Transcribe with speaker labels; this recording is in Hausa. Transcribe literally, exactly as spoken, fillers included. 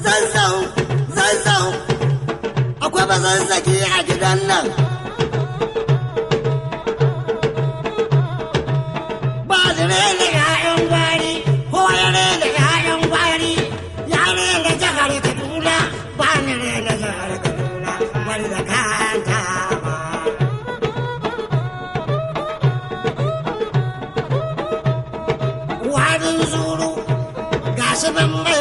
Speaker 1: zazzau zazzau akwai ba zazzaki a gidan nan ba da rele ya'yan gwari ko ya rele ya'yan gwari ya rele jihar Kaduna ba ni rele jihar Kaduna wani da kanta ba warin zuru gashi ban mai